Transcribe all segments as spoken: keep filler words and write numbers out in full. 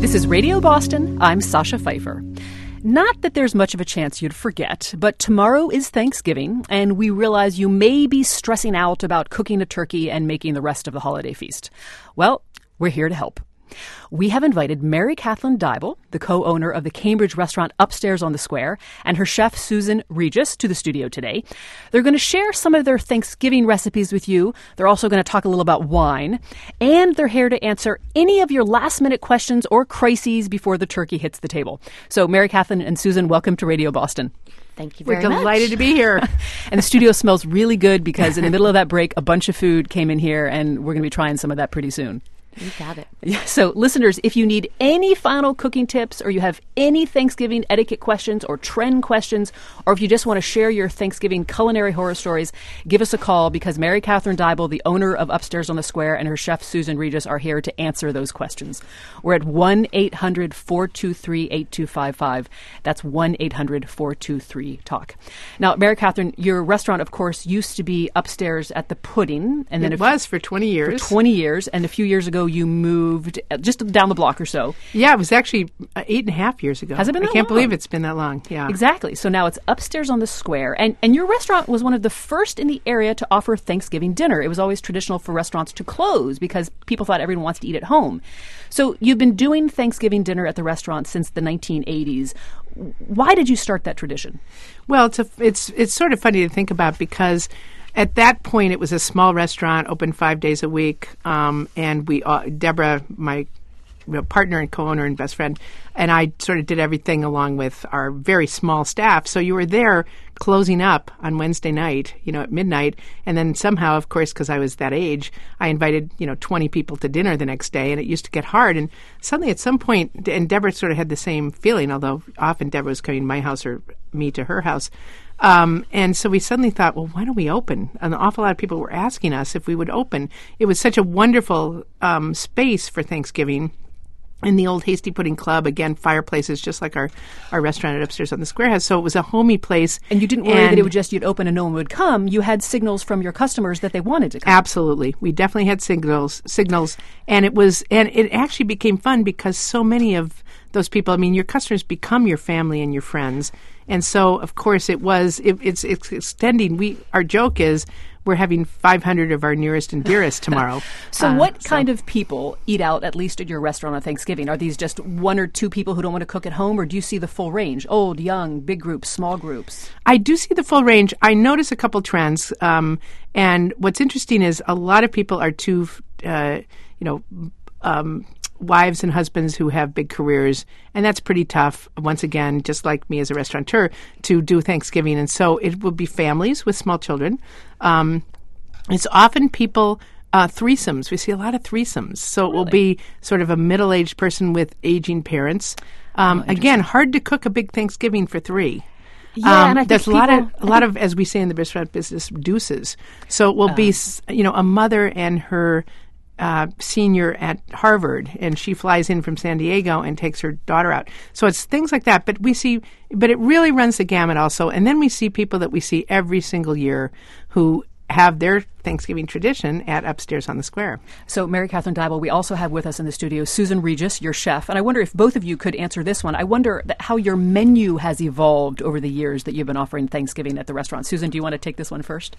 This is Radio Boston. I'm Sasha Pfeiffer. Not that there's much of a chance you'd forget, but tomorrow is Thanksgiving, and we realize you may be stressing out about cooking a turkey and making the rest of the holiday feast. Well, we're here to help. We have invited Mary Kathleen Dybel, the co-owner of the Cambridge restaurant Upstairs on the Square, and her chef Susan Regis to the studio today. They're going to share some of their Thanksgiving recipes with you. They're also going to talk a little about wine, and they're here to answer any of your last-minute questions or crises before the turkey hits the table. So, Mary Kathleen and Susan, welcome to Radio Boston. Thank you very much. We're delighted much. to be here. And the studio smells really good because in the middle of that break, a bunch of food came in here, and we're going to be trying some of that pretty soon. You got it. Yeah, so, listeners, if you need any final cooking tips or you have any Thanksgiving etiquette questions or trend questions, or if you just want to share your Thanksgiving culinary horror stories, give us a call because Mary Kathleen Dybel, the owner of Upstairs on the Square, and her chef Susan Regis are here to answer those questions. We're at one eight hundred four two three eight two five five. That's one eight hundred four two three talk. Now, Mary Kathleen, your restaurant, of course, used to be upstairs at the Pudding. And then it was for twenty years. For twenty years. And a few years ago, you moved just down the block or so. Yeah, it was actually uh, eight and a half years ago. Has it been that I can't long? believe it's been that long. Yeah, exactly. So now it's Upstairs on the Square. And, and your restaurant was one of the first in the area to offer Thanksgiving dinner. It was always traditional for restaurants to close because people thought everyone wants to eat at home. So you've been doing Thanksgiving dinner at the restaurant since the nineteen eighties. Why did you start that tradition? Well, it's a, it's it's sort of funny to think about because at that point, it was a small restaurant, open five days a week, um, and we, uh, Deborah, my you know, partner and co-owner and best friend, and I sort of did everything along with our very small staff. So you were there closing up on Wednesday night, you know, at midnight, and then somehow, of course, because I was that age, I invited, you know, twenty people to dinner the next day, and it used to get hard. And suddenly, at some point, and Deborah sort of had the same feeling, although often Deborah was coming to my house or me to her house. Um, and so we suddenly thought, well, why don't we open? An awful lot of people were asking us if we would open. It was such a wonderful um, space for Thanksgiving. In the old Hasty Pudding Club, again, fireplaces, just like our, our restaurant at Upstairs on the Square has. So it was a homey place. And you didn't worry that it would just, you'd open and no one would come. You had signals from your customers that they wanted to come. Absolutely. We definitely had signals, signals. And it was, and it actually became fun because so many of those people, I mean, your customers become your family and your friends. And so, of course, it was, it, it's, it's extending. We, our joke is, we're having five hundred of our nearest and dearest tomorrow. So uh, what so. kind of people eat out, at least at your restaurant on Thanksgiving? Are these just one or two people who don't want to cook at home, or do you see the full range? Old, young, big groups, small groups? I do see the full range. I notice a couple trends. Um, and what's interesting is a lot of people are too, uh, you know, um, wives and husbands who have big careers, and that's pretty tough, once again, just like me as a restaurateur, to do Thanksgiving. And so it will be families with small children. Um, it's often people, uh, threesomes. We see a lot of threesomes. So Really? It will be sort of a middle-aged person with aging parents. Um, Oh, again, hard to cook a big Thanksgiving for three. Yeah, um, and I think there's a lot people- of a lot of, as we say in the restaurant business, deuces. So it will Oh. be, s- you know, a mother and her Uh, senior at Harvard, and she flies in from San Diego and takes her daughter out. So it's things like that. But we see, but it really runs the gamut also. And then we see people that we see every single year who have their Thanksgiving tradition at Upstairs on the Square. So, Mary Kathleen Dybel, we also have with us in the studio Susan Regis, your chef. And I wonder if both of you could answer this one. I wonder that how your menu has evolved over the years that you've been offering Thanksgiving at the restaurant. Susan, do you want to take this one first?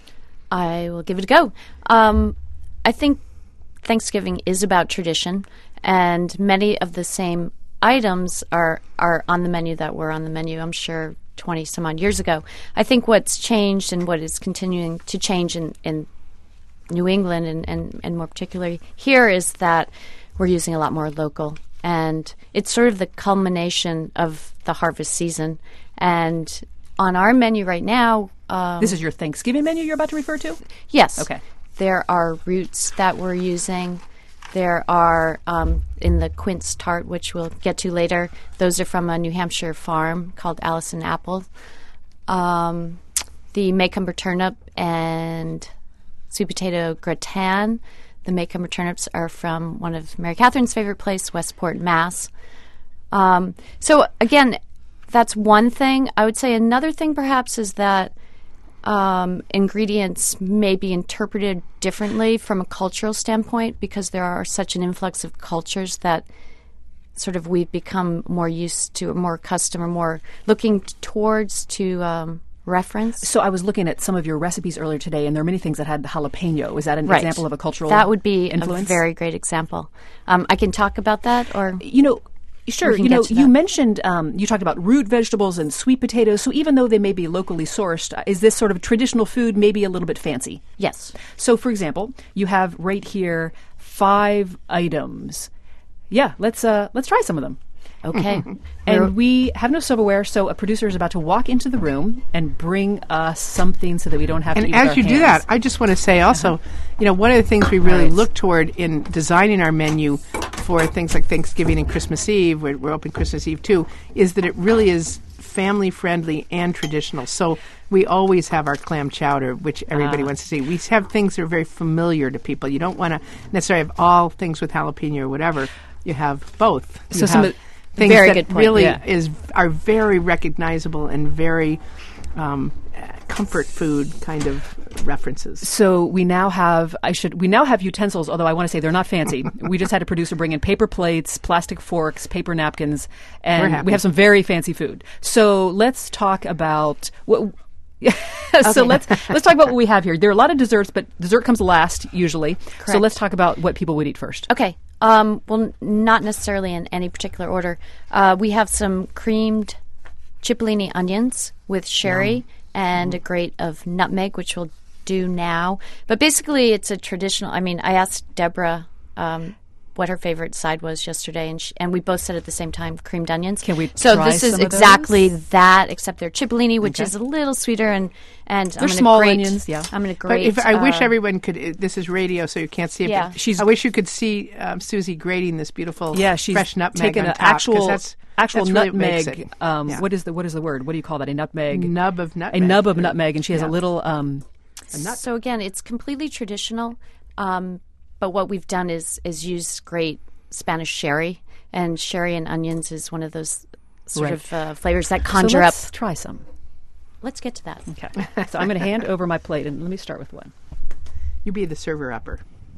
I will give it a go. Um, I think Thanksgiving is about tradition, and many of the same items are, are on the menu that were on the menu, I'm sure, twenty some odd years ago. I think what's changed and what is continuing to change in, in New England and, and, and more particularly here is that we're using a lot more local. And it's sort of the culmination of the harvest season. And on our menu right now... Um, This is your Thanksgiving menu you're about to refer to? Yes. Okay. There are roots that we're using. There are, um, in the quince tart, which we'll get to later, those are from a New Hampshire farm called Allison Apple. Um, the Maycomber turnip and sweet potato gratin. The Maycomber turnips are from one of Mary Catherine's favorite place, Westport, Mass. Um, so, again, that's one thing. I would say another thing, perhaps, is that Um, ingredients may be interpreted differently from a cultural standpoint because there are such an influx of cultures that sort of we've become more used to, more accustomed, or more looking t- towards to um, reference. So I was looking at some of your recipes earlier today, and there are many things that had jalapeno. Is that an Right. example of a cultural That would be influence? a very great example. Um, I can talk about that, or You know, sure. We can You get know, to you that. mentioned um, you talked about root vegetables and sweet potatoes. So even though they may be locally sourced, uh, is this sort of traditional food maybe a little bit fancy? yes. So, for example, you have right here five items. Yeah, let's uh, let's try some of them. Okay. And we have no silverware, so a producer is about to walk into the room and bring us something so that we don't have to And eat with as our you do hands. that, I just want to say also, you know, one of the things we really Right. look toward in designing our menu for things like Thanksgiving and Christmas Eve, we're, we're open Christmas Eve too, is that it really is family friendly and traditional. So we always have our clam chowder, which everybody Ah. wants to see. We have things that are very familiar to people. You don't want to necessarily have all things with jalapeno or whatever. You have both. You So some have of- things Very that good point. really Yeah. is are very recognizable and very um, uh, comfort food kind of references. So we now have I should we now have utensils, although I want to say they're not fancy. We just had a producer bring in paper plates, plastic forks, paper napkins, We're and happy. we have some very fancy food. So let's talk about what so let's let's talk about what we have here. There are a lot of desserts, but dessert comes last usually. So Correct. let's talk about what people would eat first. Okay. Um, well, n- not necessarily in any particular order. Uh, we have some creamed cipollini onions with sherry and a grate of nutmeg, which we'll do now. But basically, it's a traditional. I mean, I asked Deborah um, what her favorite side was yesterday, and sh- and we both said at the same time creamed onions. Can we So try this is some of exactly those? that, except they're cipollini, which Okay. is a little sweeter, and and They're I'm gonna small grate, onions, yeah. I'm going to But grate. if I wish uh, everyone could, uh, this is radio, so you can't see it. Yeah. But She's- I wish you could see um, Susie grating this beautiful, Yeah, she's fresh nutmeg taken on an top, 'cause actual that's, actual that's really what makes nutmeg. it. Um, Yeah. What is the what is the word? What do you call that? A nutmeg. nub of A nutmeg. nub of nutmeg, and she has Yeah. a little. Um, nut. So again, it's completely traditional, um, but what we've done is is use great Spanish sherry, and sherry and onions is one of those sort Right. of uh, flavors that so conjure up. let's try some. Let's get to that. Okay. So I'm going to hand over my plate, and let me start with one. You be the server upper.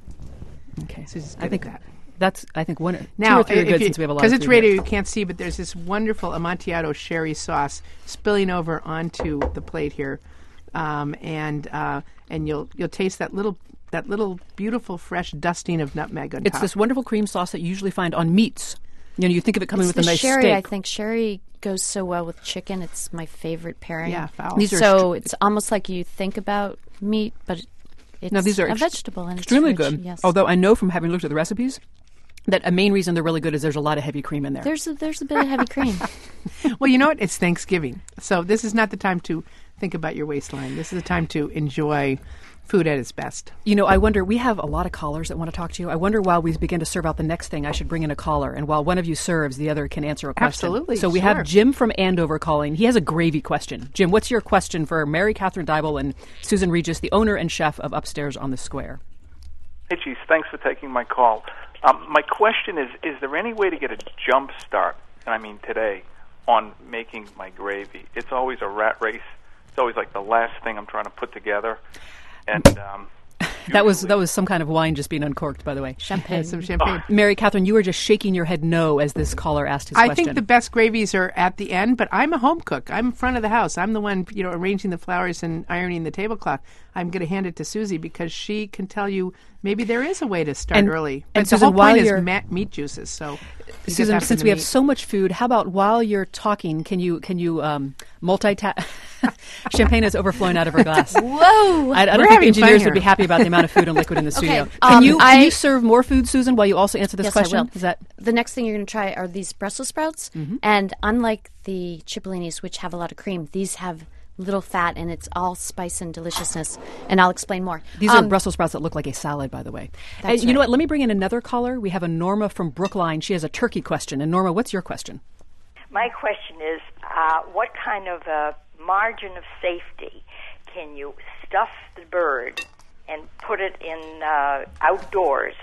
Okay. Susie's I good think at that. that's. I think one. Now, two or three are if good you- since we have a lot. because of it's food radio, here. you can't see, but there's this wonderful Amontillado sherry sauce spilling over onto the plate here, um, and uh, and you'll you'll taste that little that little beautiful fresh dusting of nutmeg on It's top. this wonderful cream sauce that you usually find on meats. You know, you think of it coming It's with the a nice sherry. steak. I think sherry goes so well with chicken. It's my favorite pairing. Yeah, foul. These are so str- it's almost like you think about meat, but it's Now these are a ex- vegetable and extremely it's rich. good. Yes. Although I know from having looked at the recipes that a main reason they're really good is there's a lot of heavy cream in there. there's a, there's a bit of heavy cream. Well, you know what? It's Thanksgiving, so this is not the time to think about your waistline. This is the time to enjoy food at its best. You know, I wonder, we have a lot of callers that want to talk to you. I wonder while we begin to serve out the next thing, I should bring in a caller. And while one of you serves, the other can answer a question. Absolutely, So we sure. have Jim from Andover calling. He has a gravy question. Jim, what's your question for Mary Catherine Dybel and Susan Regis, the owner and chef of Upstairs on the Square? Hey, Chief. Thanks for taking my call. Um, my question is, is there any way to get a jump start, and I mean today, on making my gravy? It's always a rat race. It's always like the last thing I'm trying to put together. And um, That was usually- that was some kind of wine just being uncorked, by the way. Champagne. Some champagne. Mary Catherine, you were just shaking your head no as this caller asked his I question. think the best gravies are at the end, but I'm a home cook. I'm in front of the house. I'm the one, you know, arranging the flowers and ironing the tablecloth. I'm going to hand it to Susie because she can tell you maybe there is a way to start And- early. and But Susan, the whole while point you're- is ma- meat juices. So, you get Susan, that from since the we have meat. so much food, how about while you're talking, can you can you um, multitask? Champagne is overflowing out of her glass. Whoa! I, I don't We're think having engineers fun would be here. happy about the amount of food and liquid in the studio. Okay, Can um, you can I- you serve more food, Susan, while you also answer this Yes, question? I will. Is that The next thing you're going to try are these Brussels sprouts, Mm-hmm. and unlike the cipollinis, which have a lot of cream, these have little fat, and it's all spice and deliciousness. And I'll explain more. these are Um, Brussels sprouts that look like a salad, by the way. That's And you know right. what? Let me bring in another caller. We have a Norma from Brookline. She has a turkey question. And Norma, what's your question? My question is, uh, what kind of a margin of safety can you stuff the bird and put it in uh, outdoors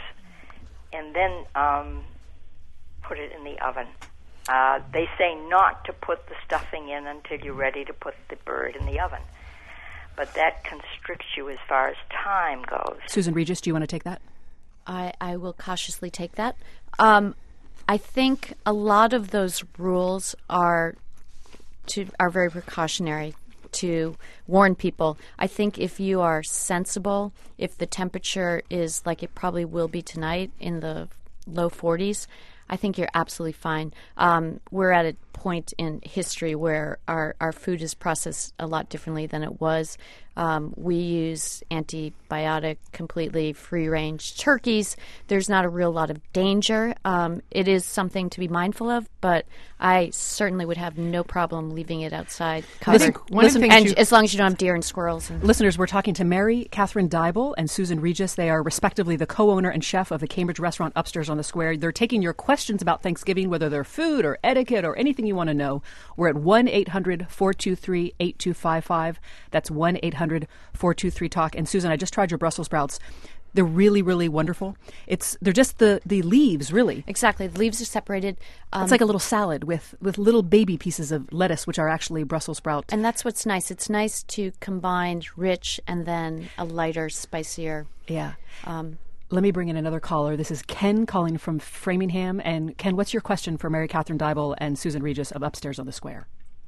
and then um, put it in the oven? Uh, they say not to put the stuffing in until you're ready to put the bird in the oven. But that constricts you as far as time goes. Susan Regis, do you want to take that? I, I will cautiously take that. Um, I think a lot of those rules are to are very precautionary to warn people. I think if you are sensible, if the temperature is like it probably will be tonight in the low forties, I think you're absolutely fine. Um, we're at a point in history where our, our food is processed a lot differently than it was. Um, we use antibiotic, completely free-range turkeys. There's not a real lot of danger. Um, it is something to be mindful of, but I certainly would have no problem leaving it outside covered. Listen, one of the things and you- as long as you don't have deer and squirrels. And Listeners, we're talking to Mary Catherine Dybel and Susan Regis. They are respectively the co-owner and chef of the Cambridge restaurant Upstairs on the Square. They're taking your questions about Thanksgiving, whether they're food or etiquette or anything you want to know. We're at one eight hundred four two three eight two five five. That's one eight hundred four two three talk. And Susan, I just tried your Brussels sprouts. They're really, really wonderful. It's They're just the, the leaves, really. Exactly. The leaves are separated. Um, It's like a little salad with, with little baby pieces of lettuce, which are actually Brussels sprout. And that's what's nice. It's nice to combine rich and then a lighter, spicier. Yeah. Um, Let me bring in another caller. This is Ken calling from Framingham. And Ken, what's your question for Mary Catherine Dybel and Susan Regis of Upstairs on the Square?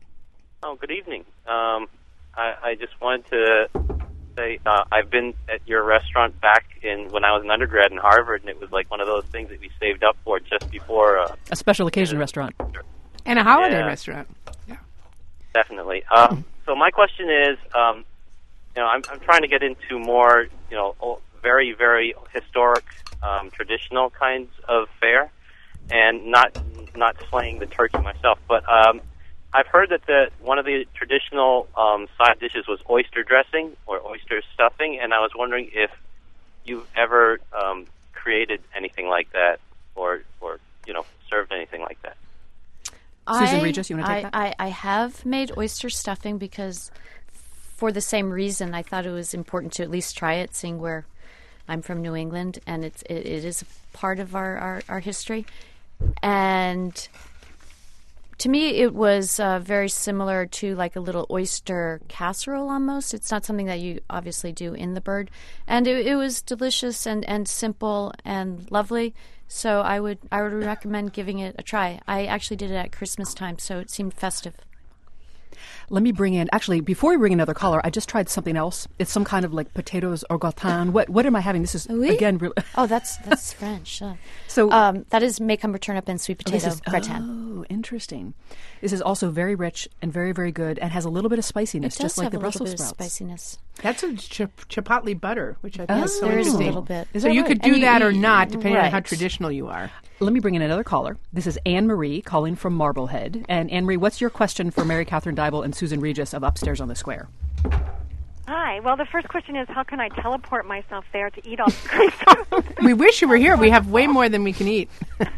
Oh, good evening. Um, I, I just wanted to say uh, I've been at your restaurant back in when I was an undergrad in Harvard, and it was like one of those things that we saved up for just before uh, A special occasion restaurant. And a holiday Yeah. restaurant. Yeah. Definitely. Uh, so my question is, um, you know, I'm, I'm trying to get into more, you know, o- very, very historic, um, traditional kinds of fare, and not not slaying the turkey myself. But um, I've heard that the one of the traditional um, side dishes was oyster dressing or oyster stuffing, and I was wondering if you've ever um, created anything like that, or or you know, served anything like that. Susan I, Regis, you wanna take I, that? I, I have made oyster stuffing because for the same reason I thought it was important to at least try it, seeing where I'm from New England, and it's, it, it is a part of our, our, our history. And to me, it was uh, very similar to like a little oyster casserole almost. It's not something that you obviously do in the bird. And it, it was delicious and, and simple and lovely. So I would I would recommend giving it a try. I actually did it at Christmas time, so it seemed festive. Let me bring in, actually, before we bring another caller, I just tried something else. It's some kind of like potatoes au gratin. What what am I having? This is, Oui? again, really... Oh, that's that's French. Uh, So- um, that is Maycomber turnip and sweet This potato is, gratin. oh, interesting. This is also very rich and very, very good and has a little bit of spiciness, It does just like have the a little Brussels bit of sprouts. spiciness. That's a chip- chipotle butter, which I think Oh, is so there is a interesting. little bit. Is So that you right? could do And you- that or you- not, depending on how right. traditional you are. Let me bring in another caller. This is Anne Marie calling from Marblehead. And Anne Marie, what's your question for Mary Catherine Dybel and Susan Regis of Upstairs on the Square? Hi. Well, the first question is, how can I teleport myself there to eat all the great food? We wish you were here. We have way more than we can eat.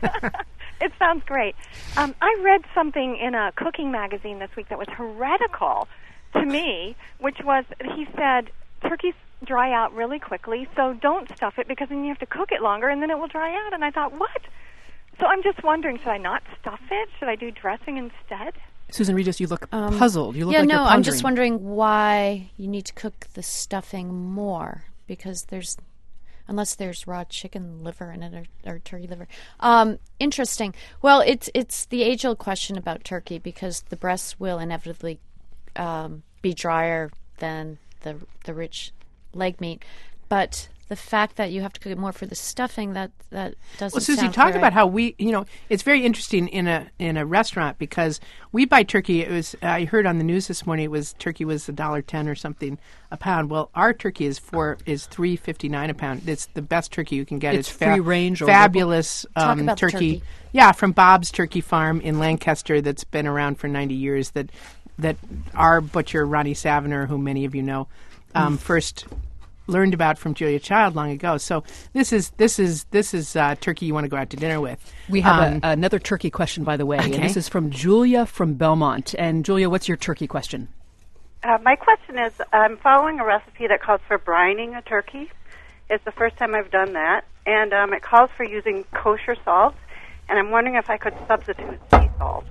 It sounds great. Um, I read something in a cooking magazine this week that was heretical to me, which was, he said, turkeys dry out really quickly, so don't stuff it because then you have to cook it longer and then it will dry out. And I thought, what? So I'm just wondering, should I not stuff it? Should I do dressing instead? Susan Regis, you look puzzled. You look yeah, like no, you're I'm just pondering. wondering why you need to cook the stuffing more because there's, unless there's raw chicken liver in it or, or turkey liver. Um, interesting. Well, it's it's the age-old question about turkey because the breasts will inevitably um, be drier than the the rich leg meat, but the fact that you have to cook it more for the stuffing, that that doesn't Well, Susie, sound talk very- about how we, you know, it's very interesting in a in a restaurant because we buy turkey. It was I heard on the news this morning it was turkey was a dollar ten or something a pound. Well, our turkey is four is three fifty nine a pound. It's the best turkey you can get. It's free range or fabulous Talk um, about the turkey. turkey. Yeah, from Bob's Turkey Farm in Lancaster that's been around for ninety years. That that our butcher Ronnie Saviner, who many of you know, um, first learned about from Julia Child long ago. So this is this is this is uh, turkey you want to go out to dinner with. We have Um, a, another turkey question, by the way. okay. And this is from Julia from Belmont. And Julia, what's your turkey question? Uh, my question is, I'm following a recipe that calls for brining a turkey. It's the first time I've done that, and um, it calls for using kosher salt, and I'm wondering if I could substitute sea salt.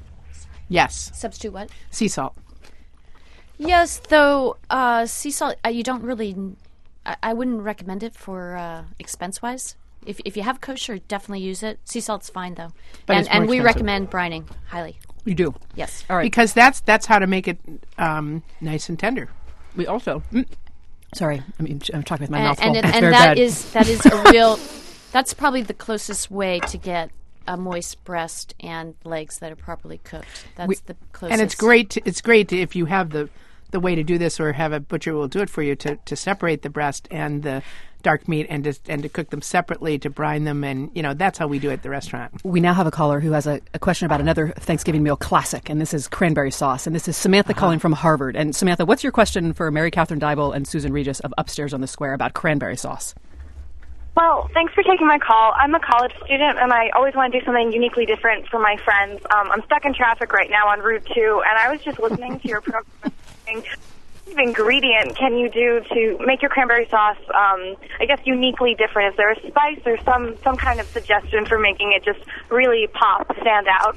yes, Substitute what? sea salt. Yes, though uh, sea salt, uh, you don't really. I, I wouldn't recommend it for uh, expense wise If if you have kosher, definitely use it. Sea salt's fine though, But and it's more and we expensive. recommend brining highly. You do. Yes. All right. Because that's that's how to make it um, nice and tender. We also. Mm, sorry, I mean I'm talking with my and mouth full. and, it- It's and very that bad. is that is a real. That's probably the closest way to get a moist breast and legs that are properly cooked. That's We- the closest. And it's great. To, it's great to, if you have the the way to do this, or have a butcher who will do it for you, to, to separate the breast and the dark meat, and to and to cook them separately, to brine them, and you know that's how we do it at the restaurant. We now have a caller who has a, a question about another Thanksgiving meal classic, and this is cranberry sauce. And this is Samantha calling from Harvard. And Samantha, what's your question for Mary Catherine Dybel and Susan Regis of Upstairs on the Square about cranberry sauce? Well, thanks for taking my call. I'm a college student, and I always want to do something uniquely different for my friends. Um, I'm stuck in traffic right now on Route two, and I was just listening to your program. What ingredient can you do to make your cranberry sauce, um, I guess, uniquely different? Is there a spice or some, some kind of suggestion for making it just really pop, stand out?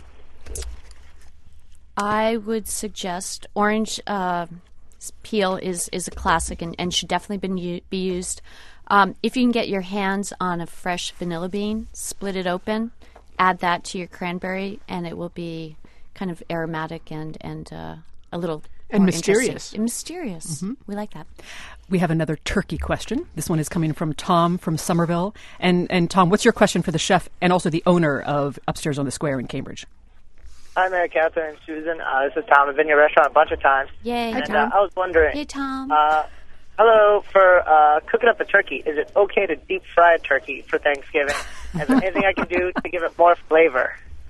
I would suggest orange uh, peel is, is a classic and, and should definitely been u- be used. Um, if you can get your hands on a fresh vanilla bean, split it open, add that to your cranberry, and it will be kind of aromatic and, and uh, a little And more mysterious. interesting. Mysterious. We like that. We have another turkey question. This one is coming from Tom from Somerville. And, and Tom, what's your question for the chef and also the owner of Upstairs on the Square in Cambridge? Hi, Mary Catherine and Susan. Uh, this is Tom. I've been to your restaurant a bunch of times. Yay. And uh, I was wondering, Hey, Tom. uh, hello, for uh, cooking up a turkey, is it okay to deep fry a turkey for Thanksgiving? Is there anything I can do to give it more flavor?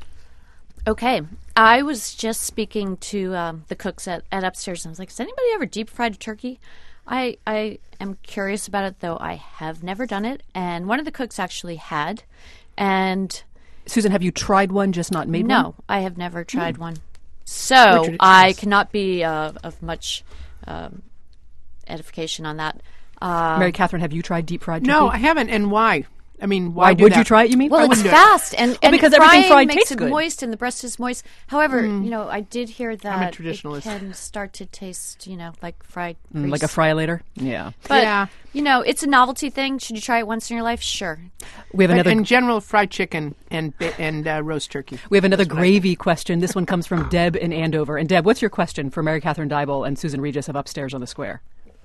Okay. I was just speaking to um, the cooks at, at Upstairs, and I was like, has anybody ever deep fried a turkey? I, I am curious about it, though I have never done it. And one of the cooks actually had. And Susan, have you tried one, just not made one? no, I have never tried one. Which So it I is. cannot be uh, of much um, edification on that. Uh, Mary Catherine, have you tried deep fried turkey? No, I haven't. And why? I mean, why, Why do would that? you try it, you mean? Well, I it's wouldn't do it. fast, and, Well, and because frying everything fried makes tastes it good. moist, and the breast is moist. However, you know, I did hear that traditionalist. it can start to taste, you know, like fried Mm, grease. like a fry later? Yeah. But, Yeah. you know, it's a novelty thing. Should you try it once in your life? Sure. We have But another in general, fried chicken and ba- and uh, roast turkey. we have another gravy question. This one comes from Deb in Andover. And Deb, what's your question for Mary Catherine Dybel and Susan Regis of Upstairs on the Square?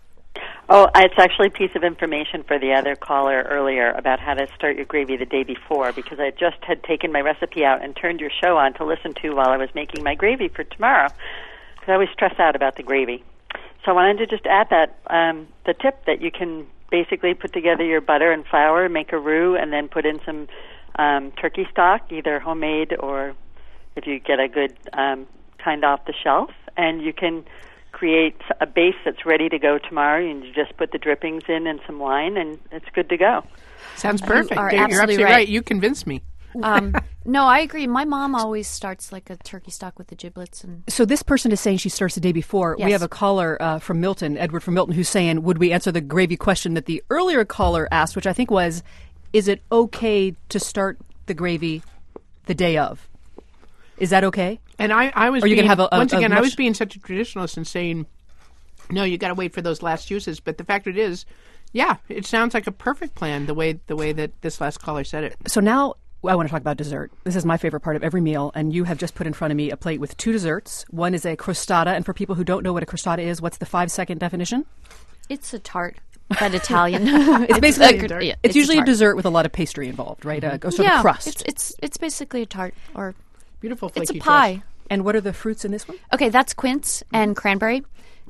Oh, it's actually a piece of information for the other caller earlier about how to start your gravy the day before, because I just had taken my recipe out and turned your show on to listen to while I was making my gravy for tomorrow, because I always stress out about the gravy. So I wanted to just add that, um, the tip that you can basically put together your butter and flour, make a roux, and then put in some um, turkey stock, either homemade or if you get a good um, kind off the shelf, and you can create a base that's ready to go tomorrow, and you just put the drippings in and some wine, and it's good to go. Sounds perfect. are You're absolutely absolutely right. right. You convinced me. Um, no, I agree. My mom always starts like a turkey stock with the giblets. and So this person is saying she starts the day before. We Yes. have a caller uh, from Milton, Edward from Milton, who's saying, would we answer the gravy question that the earlier caller asked, which I think was, is it okay to start the gravy the day of? Is that okay? And I, I was Or you being, can have a- a- once a again, I much- was being such a traditionalist and saying, no, you got to wait for those last juices. But the fact of it is, yeah, it sounds like a perfect plan the way the way that this last caller said it. So now I want to talk about dessert. This is my favorite part of every meal, and you have just put in front of me a plate with two desserts. One is a crostata, and for people who don't know what a crostata is, what's the five-second definition? It's a tart, but Italian. It's basically a- yeah, it's, usually a, tart. dessert with a lot of pastry involved, right? A sort yeah, of crust. It's, it's it's basically a tart, or Beautiful it's flaky a pie. crust. And what are the fruits in this one? Okay, that's quince and cranberry,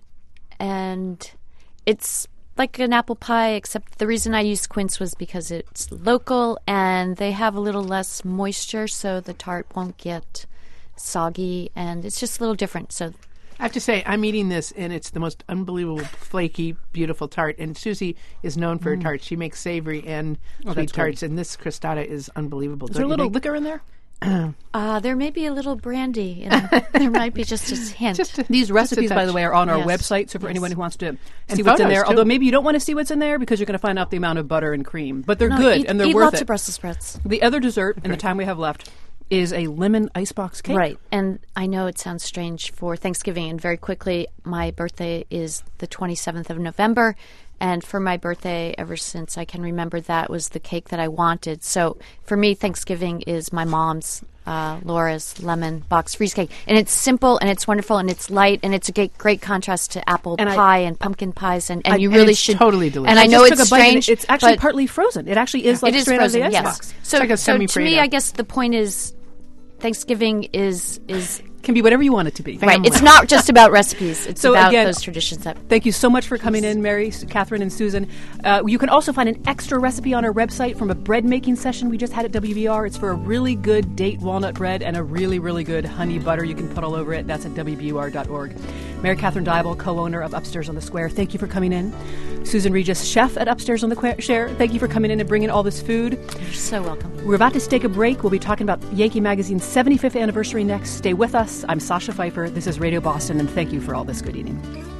and it's like an apple pie, except the reason I used quince was because it's local and they have a little less moisture, so the tart won't get soggy, and it's just a little different. So I have to say, I'm eating this, and it's the most unbelievable, flaky, beautiful tart. And Susie is known for her tarts. She makes savory and sweet that's tarts, and this crostata is unbelievable. Is don't there a you little think? liquor in there? uh, there may be a little brandy. In there might be just a hint. Just a- These recipes, by touch. the way, are on our Yes. website. So for Yes. anyone who wants to And see what's in photos, there, too. although maybe you don't want to see what's in there because you're going to find out the amount of butter and cream, but they're No, good eat, and they're eat worth lots it. of Brussels sprouts. The other dessert in the time we have left is a lemon icebox cake. Right. And I know it sounds strange for Thanksgiving, and very quickly, my birthday is the twenty-seventh of November, And for my birthday, ever since I can remember, that was the cake that I wanted. So for me, Thanksgiving is my mom's, uh, Laura's lemon box freeze cake. And it's simple, and it's wonderful, and it's light, and it's a great, great contrast to apple And I- pie and pumpkin pies. And, and I- you and really it's should. totally delicious. And I I know just it's took a bite and strange. it's actually but partly frozen. It actually is like it is straight frozen, out of the yes. icebox. So, like a so to me, semi-Frito. I guess the point is Thanksgiving is is Can be whatever you want it to be. right. It's not just about recipes. It's So about again, those traditions that. Thank you so much for coming in, Mary, Catherine, and Susan. Uh, you can also find an extra recipe on our website from a bread making session we just had at W B R. It's for a really good date walnut bread and a really, really good honey butter you can put all over it. That's at W B U R dot org. Mary Catherine Dybel, co-owner of Upstairs on the Square, thank you for coming in. Susan Regis, chef at Upstairs on the Qu- Share, thank you for coming in and bringing all this food. You're so welcome. We're about to take a break. We'll be talking about Yankee Magazine's seventy-fifth anniversary next. Stay with us. I'm Sasha Pfeiffer. This is Radio Boston, and thank you for all this good eating.